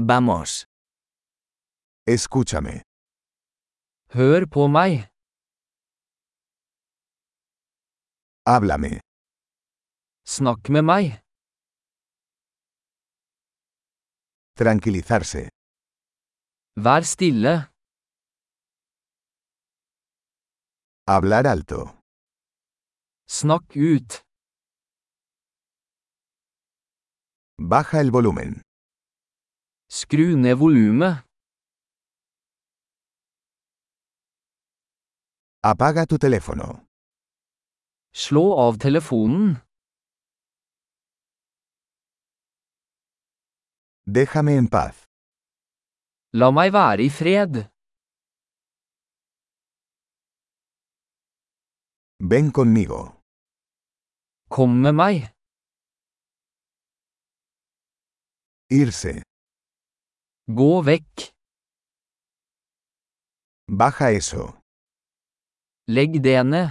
Vamos. Escúchame. Hør på meg. Háblame. Snakk med meg. Tranquilizarse. Vær stille. Hablar alto. Snakk ut. Baja el volumen. Skru ned volumet. Apaga tu teléfono. Slå av telefonen. Déjame en paz. La meg være i fred. Ven conmigo. Kom med meg. Irse. Gå vekk. Baja eso. Legg det ned.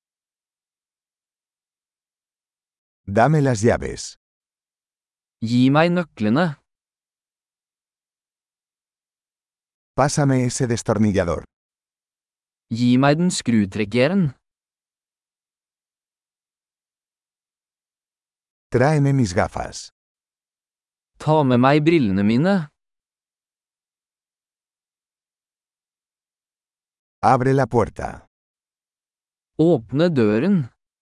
Dame las llaves. Gi meg nøklene. Pásame ese destornillador. Gi meg den skrutrekkeren. Tráeme mis gafas. Ta med meg brillene mine. Abre la puerta. Åpne døren.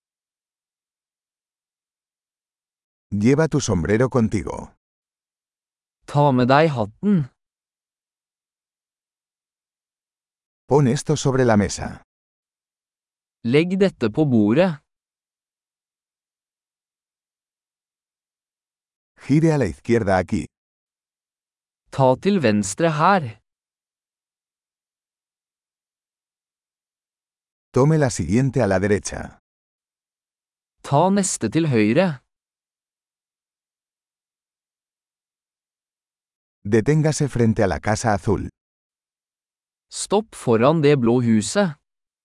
Lleva tu sombrero contigo. Ta med deg hatten. Pon esto sobre la mesa. Legg dette på bordet. Gire a la izquierda aquí. Ta til venstre her. Tome la siguiente a la derecha. Ta neste til høyre. Deténgase frente a la casa azul. Stopp foran det blå huset.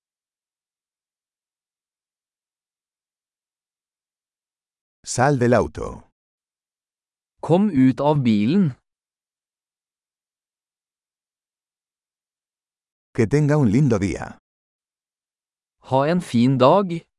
Sal del auto. Kom ut av bilen. Que tenga un lindo día. Ha en fin dag.